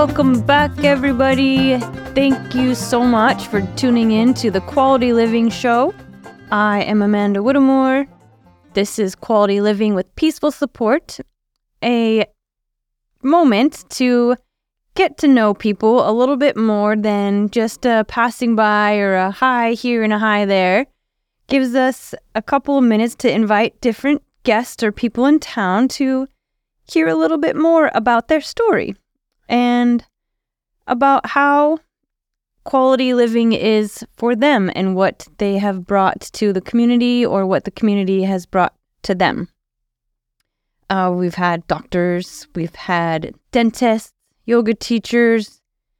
Welcome back, everybody. Thank you so much for tuning in to the Quality Living Show. I am Amanda Whittemore. This is Quality Living with Peaceful Support, a moment to get to know people a little bit more than just passing by or a hi here and a hi there. Gives us a couple of minutes to invite different guests or people in town to hear a little bit more about their story and about how quality living is for them and what they have brought to the community or what the community has brought to them. We've had doctors, we've had dentists, yoga teachers,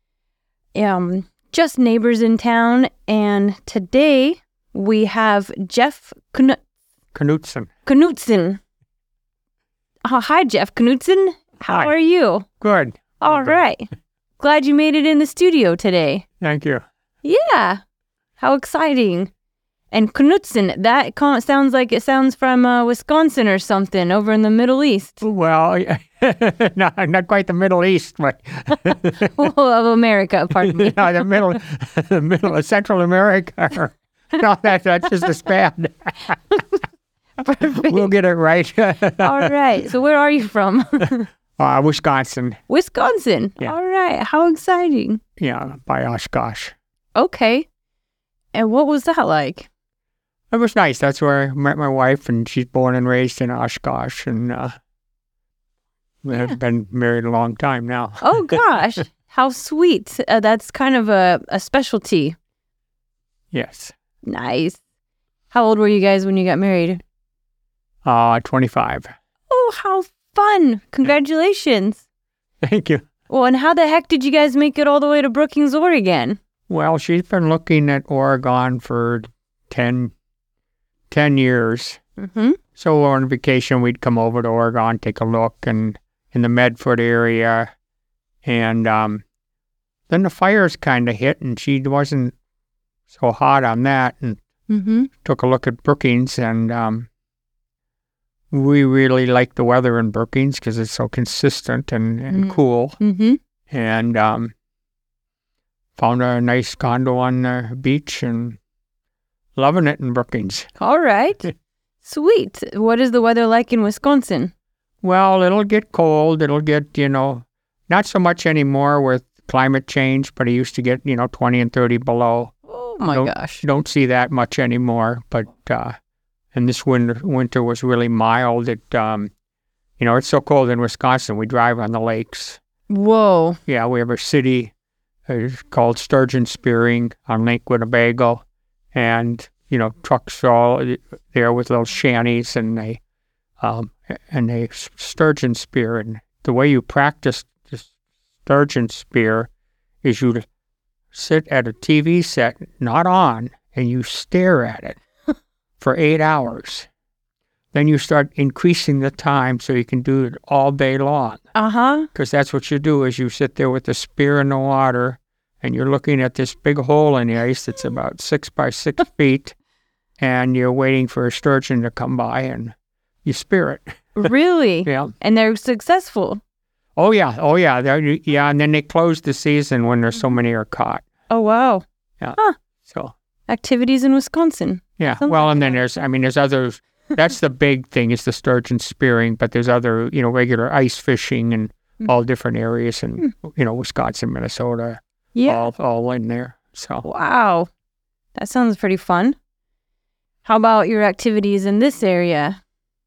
just neighbors in town, and today we have Jeff Knutson. Oh, hi, Jeff Knutson. How Hi. are you? Good. All right. Glad you made it in the studio today. Thank you. Yeah. How exciting. And Knutson, that sounds like it sounds from Wisconsin or something over in the Middle East. Well, not quite the Middle East, but Well, of America, pardon me. the middle of Central America. No, that's just as bad. Perfect. We'll get it right. All right. So where are you from? Wisconsin. Wisconsin. Yeah. All right. How exciting. Yeah, by Oshkosh. Okay. And what was that like? It was nice. That's where I met my wife, and she's born and raised in Oshkosh, and we've been married a long time now. Oh, gosh. How sweet. That's kind of a specialty. Yes. Nice. How old were you guys when you got married? 25. Oh, how fun. Congratulations. Thank you. Well, and how the heck did you guys make it all the way to Brookings, Oregon? Well, she's been looking at Oregon for 10 years. Mm-hmm. So on vacation, we'd come over to Oregon, take a look, and in the Medford area. And then the fires kind of hit, and she wasn't so hot on that, and took a look at Brookings, and we really like the weather in Brookings because it's so consistent and cool. Mm-hmm. And found a nice condo on the beach and loving it in Brookings. All right. Sweet. What is the weather like in Wisconsin? Well, it'll get cold. It'll get, not so much anymore with climate change, but it used to get, 20 and 30 below. Oh, my gosh. You don't see that much anymore, but and this winter was really mild. It's so cold in Wisconsin. We drive on the lakes. Whoa. Yeah, we have a city called Sturgeon Spearing on Lake Winnebago, and trucks are all there with little shanties, and they sturgeon spear. And the way you practice the sturgeon spear is you sit at a TV set, not on, and you stare at it for 8 hours. Then you start increasing the time so you can do it all day long. Uh-huh. Because that's what you do is you sit there with the spear in the water, and you're looking at this big hole in the ice that's about 6 by 6 feet, and you're waiting for a sturgeon to come by, and you spear it. Really? Yeah. And they're successful? Oh, yeah. And then they close the season when there's so many are caught. Oh, wow. Yeah. Huh. So. Activities in Wisconsin. Yeah. Sounds Well, like and then there's others. That's the big thing is the sturgeon spearing, but there's other, regular ice fishing and all different areas in, Wisconsin, Minnesota, Yeah. all in there. So. Wow. That sounds pretty fun. How about your activities in this area?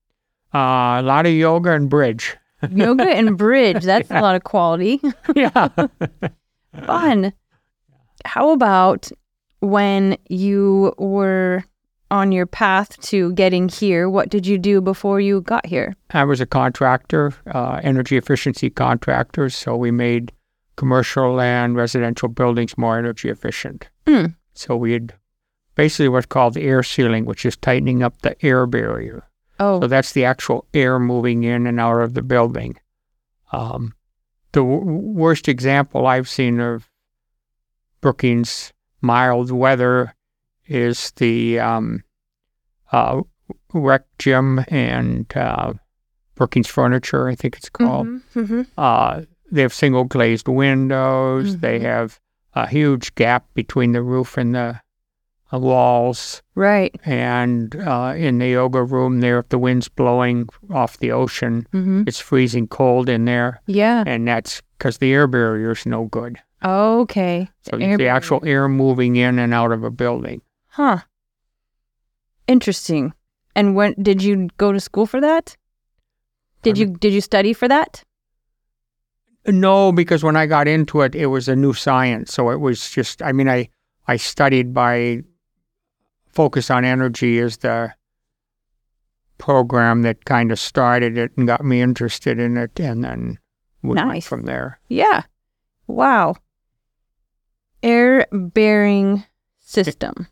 A lot of yoga and bridge. Yoga and bridge. That's a lot of quality. Yeah. Fun. How about when you were on your path to getting here? What did you do before you got here? I was a contractor, energy efficiency contractor, so we made commercial and residential buildings more energy efficient. So we had basically what's called air sealing, which is tightening up the air barrier. Oh. So that's the actual air moving in and out of the building. The worst example I've seen of Brookings mild weather is the Rec Gym and Brookings Furniture, I think it's called. they have single glazed windows. They have a huge gap between the roof and the walls. Right. And in the yoga room there, if the wind's blowing off the ocean, it's freezing cold in there. Yeah. And that's because the air barrier is no good. Okay. So the actual air moving in and out of a building. Huh. Interesting. And when did you go to school for that? Did you study for that? No, because when I got into it, it was a new science. So it was just, I studied by Focus on Energy is the program that kind of started it and got me interested in it, and then we went from there. Yeah. Wow. Air bearing system.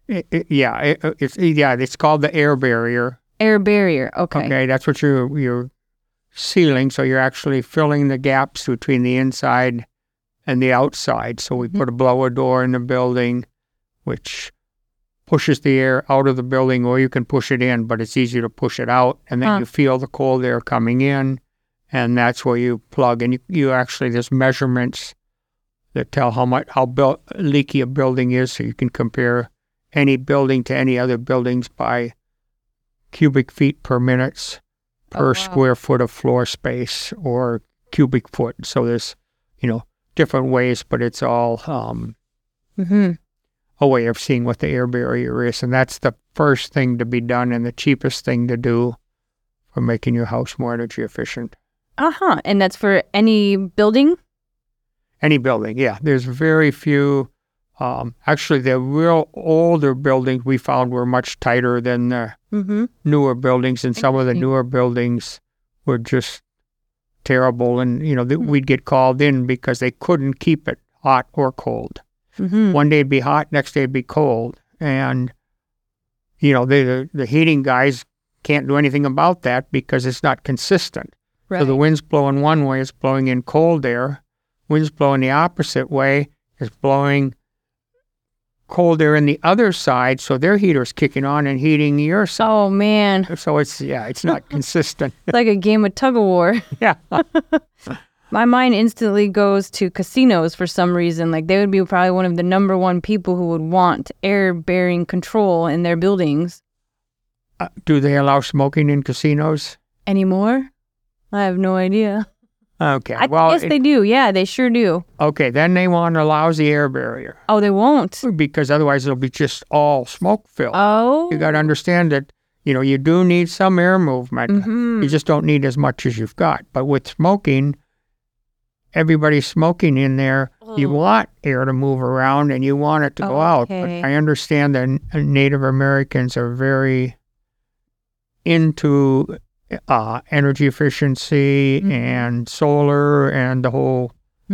It's called the air barrier. Air barrier. Okay. Okay, that's what you're sealing. So you're actually filling the gaps between the inside and the outside. So we put a blower door in the building, which pushes the air out of the building, or you can push it in, but it's easier to push it out. And then you feel the cold air coming in, and that's where you plug. And you actually, there's measurements that tell how leaky a building is, so you can compare any building to any other buildings by cubic feet per minute per square foot of floor space, or cubic foot. So there's, different ways, but it's all a way of seeing what the air barrier is. And that's the first thing to be done and the cheapest thing to do for making your house more energy efficient. And that's for any building? Any building, yeah. There's very few. Actually, the real older buildings we found were much tighter than the newer buildings, and some of the newer buildings were just terrible. And, we'd get called in because they couldn't keep it hot or cold. One day it'd be hot, next day it'd be cold. And, the heating guys can't do anything about that because it's not consistent. Right. So the wind's blowing one way, it's blowing in cold air. Wind's blowing the opposite way, it's blowing cold air in the other side, so their heater's kicking on and heating your side. Oh, man. So it's not consistent. It's like a game of tug of war. Yeah. My mind instantly goes to casinos for some reason. Like, they would be probably one of the number one people who would want air-bearing control in their buildings. Do they allow smoking in casinos? Anymore? I have no idea. Okay. Yes, they do. Yeah, they sure do. Okay, then they want a lousy air barrier. Oh, they won't? Because otherwise it'll be just all smoke filled. Oh. You got to understand that, you do need some air movement. You just don't need as much as you've got. But with smoking, everybody's smoking in there. You want air to move around and you want it to go out. But I understand that Native Americans are very into energy efficiency and solar and the whole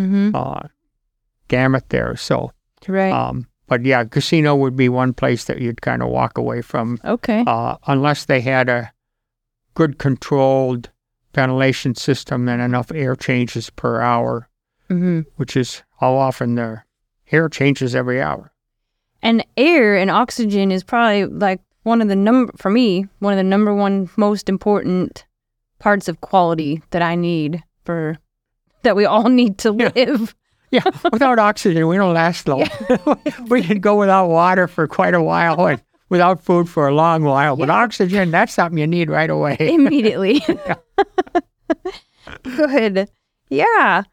gamut there. So, right. But yeah, casino would be one place that you'd kind of walk away from. Okay. Unless they had a good controlled ventilation system and enough air changes per hour, which is how often the air changes every hour. And air and oxygen is probably like one of the number one most important parts of quality that I need that we all need to live. Yeah, without oxygen, we don't last long. Yeah. We can go without water for quite a while and without food for a long while. But oxygen, that's something you need right away. Immediately. Good. Yeah.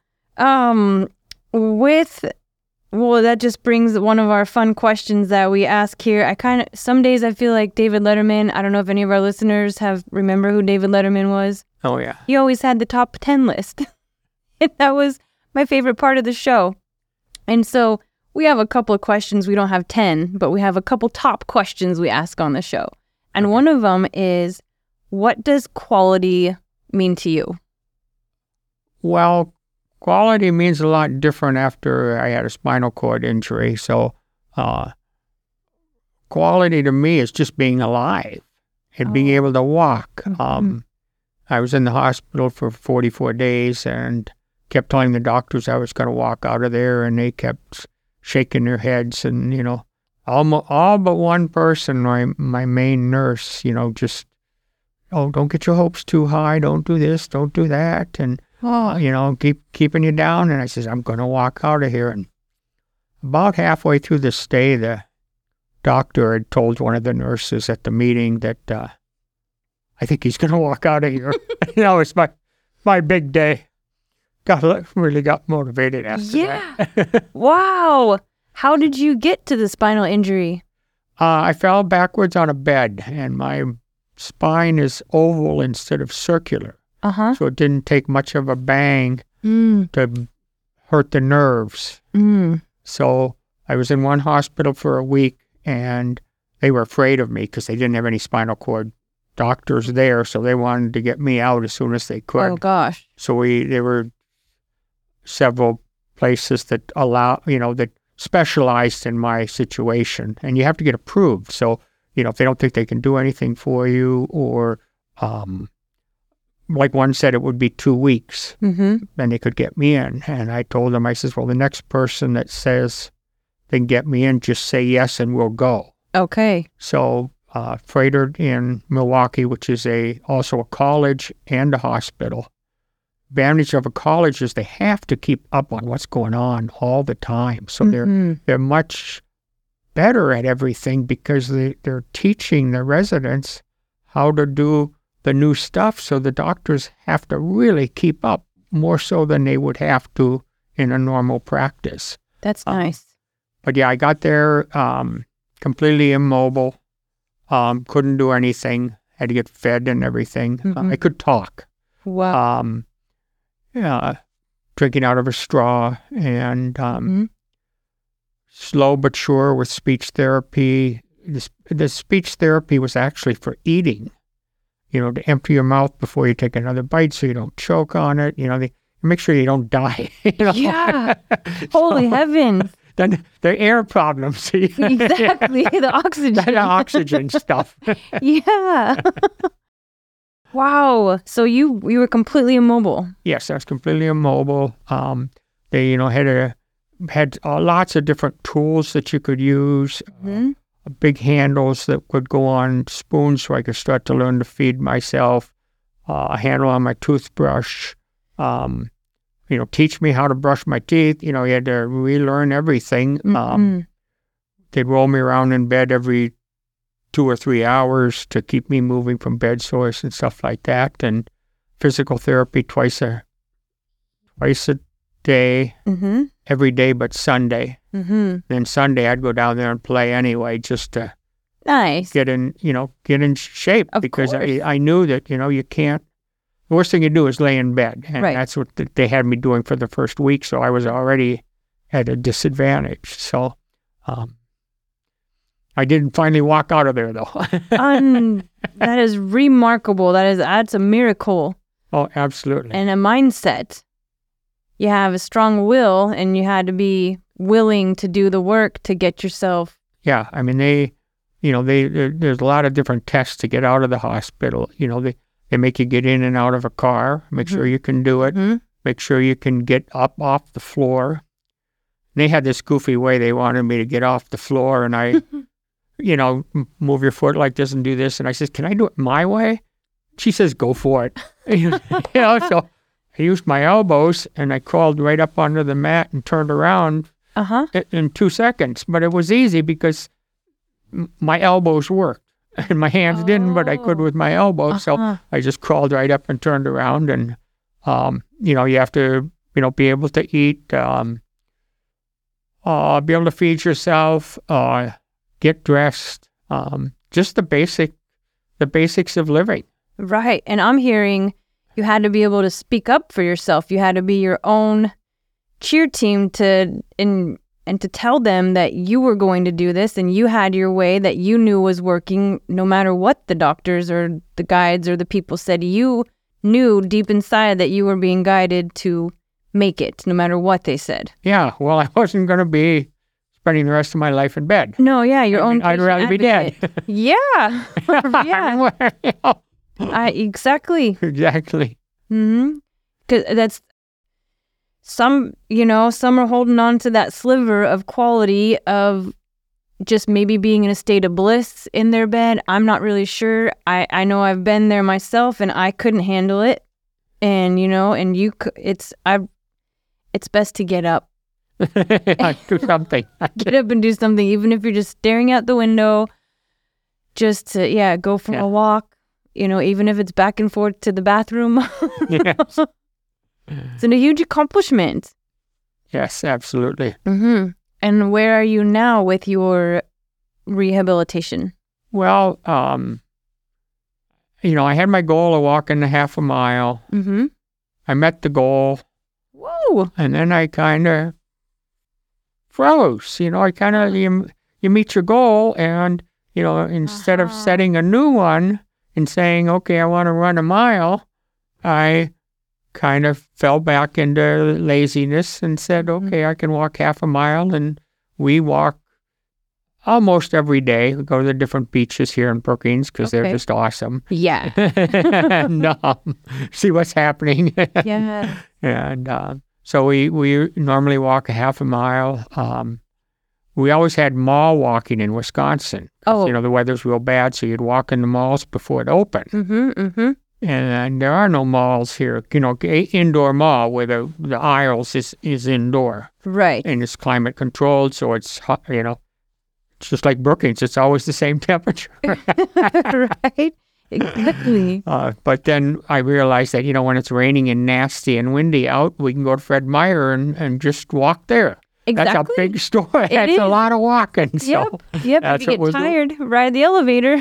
That just brings one of our fun questions that we ask here. Some days I feel like David Letterman. I don't know if any of our listeners remember who David Letterman was. Oh, yeah. He always had the top 10 list. And that was my favorite part of the show. And so we have a couple of questions. We don't have 10, but we have a couple top questions we ask on the show. And one of them is, what does quality mean to you? Well, quality means a lot different after I had a spinal cord injury. So quality to me is just being alive and being able to walk. I was in the hospital for 44 days and kept telling the doctors I was going to walk out of there, and they kept shaking their heads. And, all but one person, my main nurse, just, don't get your hopes too high. Don't do this, don't do that. And oh, keeping you down. And I says, I'm going to walk out of here. And about halfway through the stay, the doctor had told one of the nurses at the meeting that I think he's going to walk out of here. That was my big day. Really got motivated after that. Wow. How did you get to the spinal injury? I fell backwards on a bed, and my spine is oval instead of circular. Uh-huh. So it didn't take much of a bang to hurt the nerves. So I was in one hospital for a week, and they were afraid of me because they didn't have any spinal cord doctors there, so they wanted to get me out as soon as they could. Oh, gosh. So there were several places that that specialized in my situation, and you have to get approved. So, if they don't think they can do anything for you, or like one said it would be 2 weeks, then they could get me in. And I told them, I says, well, the next person that says they can get me in, just say yes and we'll go. Okay. So Froedtert in Milwaukee, which is also a college and a hospital. Advantage of a college is they have to keep up on what's going on all the time. So they're much better at everything because they're teaching the residents how to do the new stuff. So the doctors have to really keep up more so than they would have to in a normal practice. That's nice. But yeah, I got there completely immobile, couldn't do anything, had to get fed and everything. I could talk. Wow. Drinking out of a straw, and slow but sure with speech therapy. The speech therapy was actually for eating, to empty your mouth before you take another bite so you don't choke on it. They make sure you don't die. Yeah. Holy heavens. Then the air problems. Exactly. The oxygen. The oxygen stuff. Yeah. Wow. So you were completely immobile. Yes, I was completely immobile. They, had lots of different tools that you could use. Big handles that would go on spoons so I could start to learn to feed myself. A handle on my toothbrush. Teach me how to brush my teeth. You had to relearn everything. They'd roll me around in bed every 2 or 3 hours to keep me moving from bed sores and stuff like that. And physical therapy twice a day, every day but Sunday. Then Sunday I'd go down there and play anyway, just to get in shape. Of because I knew that, you can't. The worst thing you do is lay in bed. And that's what they had me doing for the first week. So I was already at a disadvantage. So I did finally walk out of there, though. That is remarkable. That's a miracle. Oh, absolutely. And a mindset. You have a strong will, and you had to be willing to do the work to get yourself. Yeah, I mean, there's a lot of different tests to get out of the hospital. They make you get in and out of a car, make sure you can do it, make sure you can get up off the floor. And they had this goofy way they wanted me to get off the floor, and I, move your foot like this and do this. And I says, can I do it my way? She says, go for it. So I used my elbows, and I crawled right up onto the mat and turned around in 2 seconds. But it was easy because my elbows worked. And my hands didn't, but I could with my elbows. So I just crawled right up and turned around. And, you have to, be able to eat, be able to feed yourself, get dressed, just the basics of living. Right. And I'm hearing you had to be able to speak up for yourself. You had to be your own cheer team and to tell them that you were going to do this and you had your way that you knew was working no matter what the doctors or the guides or the people said. You knew deep inside that you were being guided to make it no matter what they said. Yeah, well, I wasn't going to be spending the rest of my life in bed. No, yeah, I'd rather be dead. Yeah. Yeah. Exactly. Exactly. Because that's some are holding on to that sliver of quality of just maybe being in a state of bliss in their bed. I'm not really sure. I know I've been there myself and I couldn't handle it. and it's best to get up. Do something. Get up and do something, even if you're just staring out the window. Just to go for a walk. Even if it's back and forth to the bathroom. Yes. It's a huge accomplishment. Yes, absolutely. Mm-hmm. And where are you now with your rehabilitation? Well, I had my goal of walking a half a mile. Mm-hmm. I met the goal. Whoa. And then I kind of froze. You meet your goal, and, instead of setting a new one and saying, okay, I want to run a mile, I kind of fell back into laziness and said, okay, I can walk half a mile. And we walk almost every day. We go to the different beaches here in Brookings because they're just awesome. Yeah. And see what's happening. Yeah. And so we normally walk a half a mile. We always had mall walking in Wisconsin. Oh. The weather's real bad, so you'd walk in the malls before it opened. Mm-hmm, mm-hmm. And there are no malls here. Indoor mall where the aisles is indoor. Right. And it's climate controlled, so it's hot, it's just like Brookings. It's always the same temperature. Right. Exactly. But then I realized that, when it's raining and nasty and windy out, we can go to Fred Meyer and just walk there. Exactly. That's a big store. That's a lot of walking. So Yep. If you get tired, ride the elevator.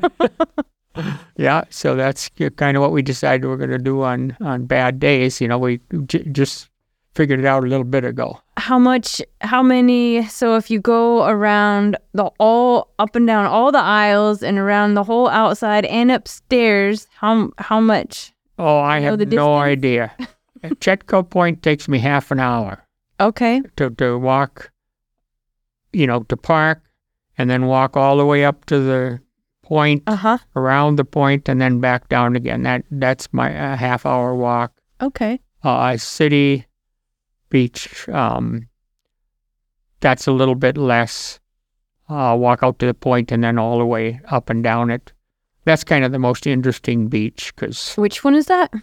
Yeah, so that's kind of what we decided we're going to do on bad days. We just figured it out a little bit ago. How many, so if you go around up and down all the aisles and around the whole outside and upstairs, how much? Oh, I have no idea. Chetco Point takes me half an hour. Okay. To walk, to park, and then walk all the way up to the point, around the point, and then back down again. That's my half-hour walk. Okay. City Beach, that's a little bit less. Walk out to the point and then all the way up and down it. That's kind of the most interesting beach because. Which one is that?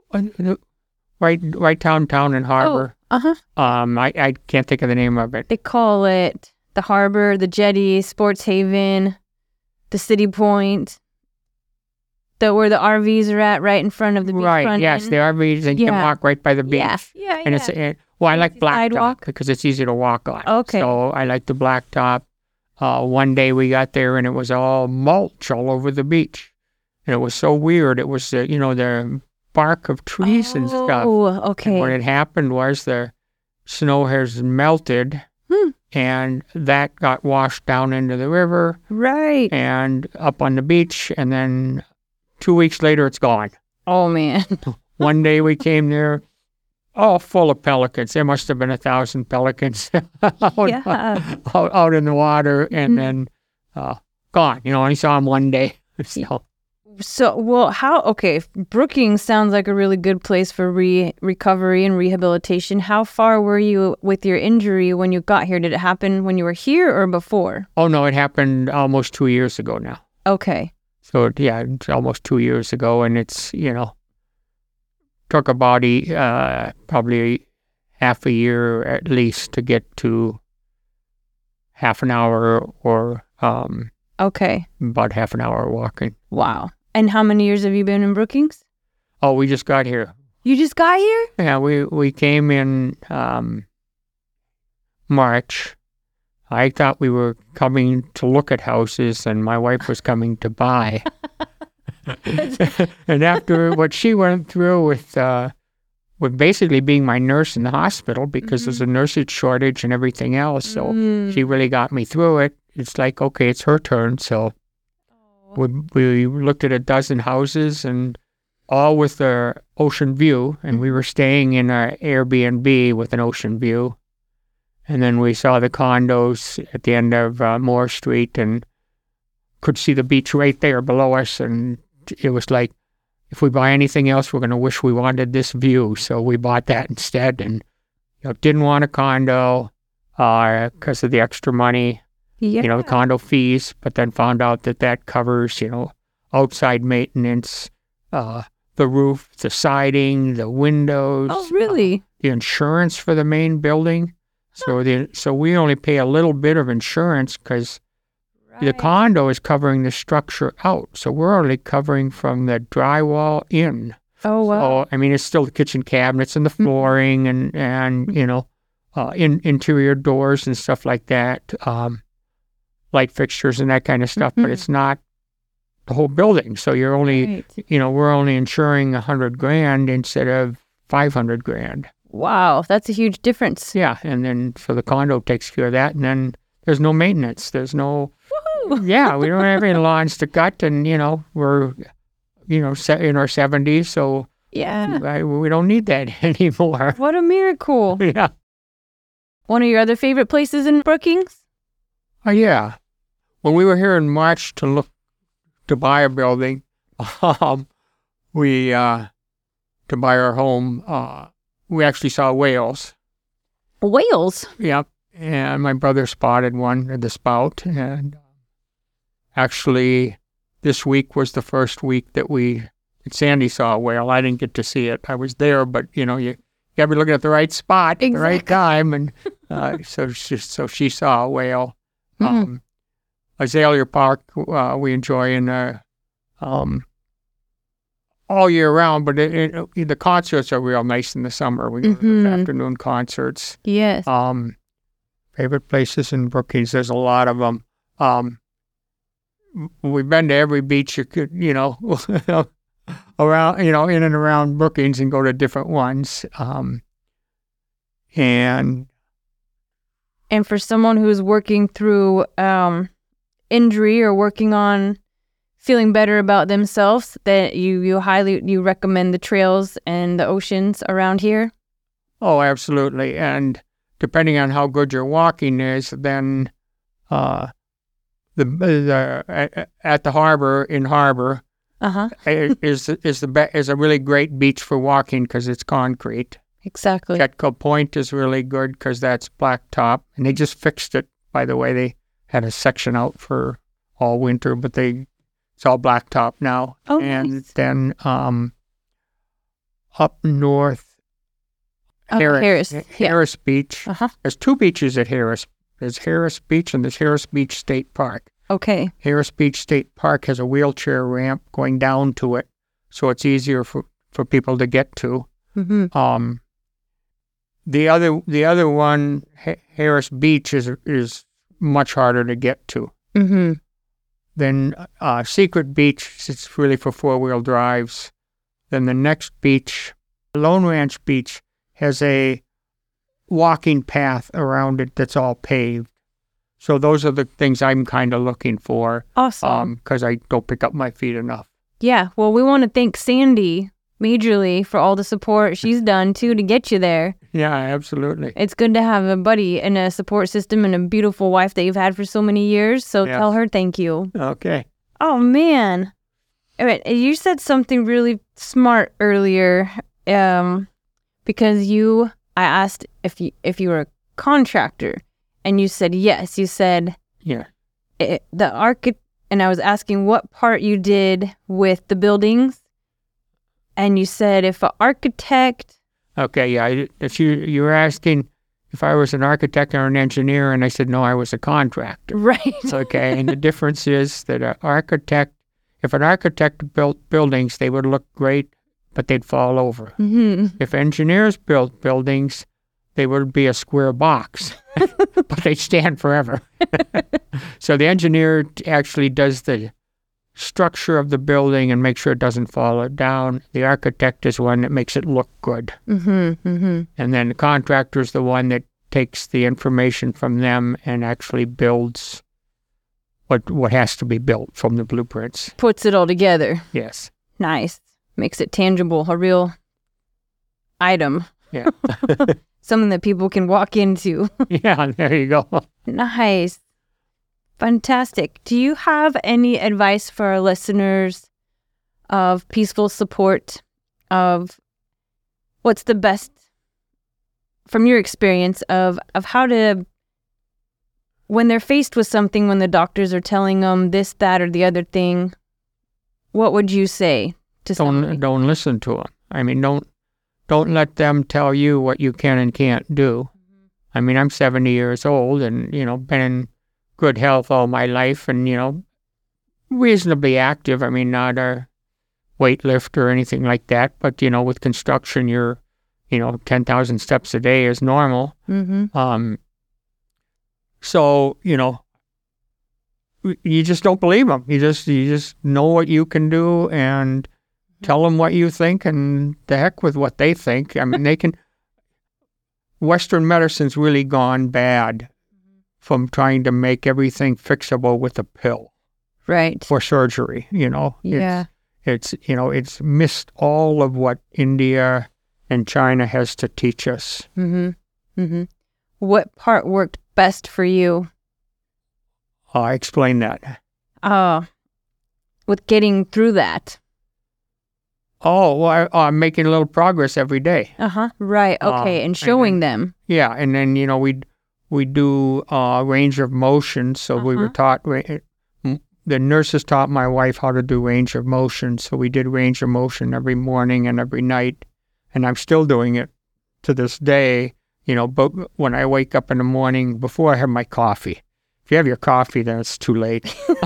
Right downtown in Harbor. Oh, I can't think of the name of it. They call it the Harbor, the Jetty, Sports Haven, the City Point, where the RVs are at, right in front of the beach. Right, yes, the RVs, and you can walk right by the beach. Yeah. And I like blacktop because it's easy to walk on. Okay. So I like the blacktop. One day we got there and it was all mulch all over the beach. And it was so weird. It was, the bark of trees and stuff. Oh, okay. And what had happened was the snow has melted and that got washed down into the river. Right. And up on the beach. And then 2 weeks later, it's gone. Oh, man. One day we came there, all full of pelicans. There must have been 1,000 pelicans out in the water, and then gone. I saw them one day. Brookings sounds like a really good place for recovery and rehabilitation. How far were you with your injury when you got here? Did it happen when you were here or before? Oh, no, it happened almost 2 years ago now. Okay. So, it's almost 2 years ago, and it's, took about probably half a year at least to get to half an hour or about half an hour walking. Wow. And how many years have you been in Brookings? Oh, we just got here. You just got here? Yeah, we came in March. I thought we were coming to look at houses and my wife was coming to buy. And after what she went through with basically being my nurse in the hospital because there's a nurses shortage and everything else, so she really got me through it. It's like, okay, it's her turn. So we looked at a dozen houses and all with the ocean view, and we were staying in our Airbnb with an ocean view. And then we saw the condos at the end of Moore Street and could see the beach right there below us. And it was like, if we buy anything else, we're going to wish we wanted this view. So we bought that instead and didn't want a condo because of the extra money, the condo fees, but then found out that covers, outside maintenance, the roof, the siding, the windows. Oh, really? The insurance for the main building. So we only pay a little bit of insurance because the condo is covering the structure out. So we're only covering from the drywall in. Oh, wow. So, I mean, it's still the kitchen cabinets and the flooring and interior doors and stuff like that, light fixtures and that kind of stuff, but it's not the whole building. So you're only, we're only insuring $100,000 instead of $500,000. Wow, that's a huge difference. Yeah, and then so the condo takes care of that, and then there's no maintenance. There's no, yeah, we don't have any lawns to cut, and we're, in our 70s, so yeah, we don't need that anymore. What a miracle! Yeah. One of your other favorite places in Brookings? Oh yeah, when we were here in March to buy a building, to buy our home, we actually saw whales. Whales? Yep. And my brother spotted one at the spout. And actually, this week was the first week that Sandy saw a whale. I didn't get to see it. I was there, but, you got to be looking at the right spot at the right time. And so she saw a whale. Azalea Park, we enjoy in all year round, but the concerts are real nice in the summer. We go to the afternoon concerts. Yes. Favorite places in Brookings, there's a lot of them. We've been to every beach you could, around, in and around Brookings and go to different ones. And for someone who's working through injury or working on feeling better about themselves, that you recommend the trails and the oceans around here? Oh, absolutely. And depending on how good your walking is, then at the harbor is a really great beach for walking because it's concrete. Exactly. Chetco Point is really good because that's blacktop, and they just fixed it. By the way, they had a section out for all winter, but it's all blacktop now. Oh, and nice. Then up north, Harris Beach. There's two beaches at Harris. There's Harris Beach and there's Harris Beach State Park. Okay. Harris Beach State Park has a wheelchair ramp going down to it, so it's easier for people to get to. The other one, Harris Beach, is much harder to get to. Then Secret Beach, it's really for four-wheel drives. Then the next beach, Lone Ranch Beach, has a walking path around it that's all paved. So those are the things I'm kind of looking for. Awesome. Because I don't pick up my feet enough. Yeah, well, we want to thank Sandy majorly for all the support she's done, too, to get you there. Yeah, absolutely. It's good to have a buddy and a support system and a beautiful wife that you've had for so many years, so tell her thank you. Okay. Oh, man. All right, you said something really smart earlier, because I asked if you were a contractor, and you said yes. You said the architect, and I was asking what part you did with the buildings, and you said if an architect. Okay, yeah. If you were asking if I was an architect or an engineer, and I said no, I was a contractor. Right. Okay, and the difference is that if an architect built buildings, they would look great, but they'd fall over. If engineers built buildings, they would be a square box, but they'd stand forever. So the engineer actually does the structure of the building and make sure it doesn't fall down. The architect is one that makes it look good. And then the contractor is the one that takes the information from them and actually builds what has to be built from the blueprints. Puts it all together. Yes. Nice. Makes it tangible, a real item. Yeah. Something that people can walk into. Yeah, there you go. Nice. Fantastic. Do you have any advice for our listeners of peaceful support, of what's the best, from your experience, of how to, when they're faced with something, when the doctors are telling them this, that, or the other thing, what would you say to somebody. Don't listen to them. I mean, don't let them tell you what you can and can't do. I mean, I'm 70 years old and, been in good health all my life and, reasonably active. I mean, not a weightlifter or anything like that, but, with construction, you're, 10,000 steps a day is normal. So, you just don't believe them. You just know what you can do and tell them what you think, and the heck with what they think. I mean, Western medicine's really gone bad from trying to make everything fixable with a pill. Right. For surgery, Yeah. It's missed all of what India and China has to teach us. What part worked best for you? Explain that. With getting through that. Oh, well, I'm making a little progress every day. Right. Okay. And showing them. Yeah. And then, we do range of motion. So we were taught, the nurses taught my wife how to do range of motion. So we did range of motion every morning and every night. And I'm still doing it to this day, but when I wake up in the morning, before I have my coffee. If you have your coffee, then it's too late.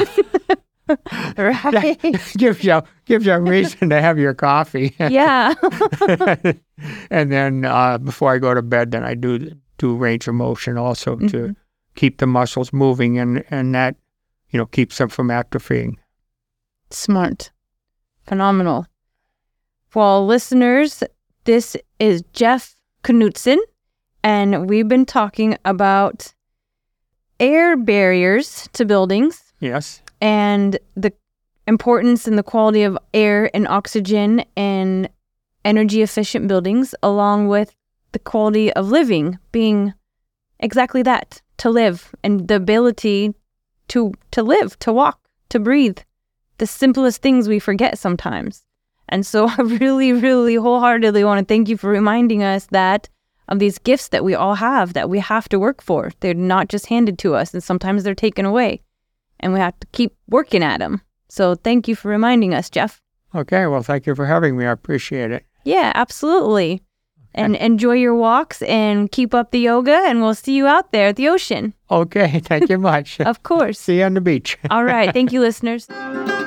Right. gives you a reason to have your coffee. Yeah. And then before I go to bed, then I do range of motion also to keep the muscles moving, and that keeps them from atrophying. Smart. Phenomenal. Well, listeners, this is Jeff Knutson, and we've been talking about air barriers to buildings. Yes. And the importance and the quality of air and oxygen and energy efficient buildings, along with the quality of living being exactly that, to live, and the ability to live, to walk, to breathe. The simplest things we forget sometimes. And so I really, really wholeheartedly want to thank you for reminding us that of these gifts that we all have, that we have to work for. They're not just handed to us, and sometimes they're taken away. And we have to keep working at them. So thank you for reminding us, Jeff. Okay, well, thank you for having me. I appreciate it. Yeah, absolutely. Okay. And enjoy your walks and keep up the yoga, and we'll see you out there at the ocean. Okay, thank you much. Of course. See you on the beach. All right. Thank you, listeners.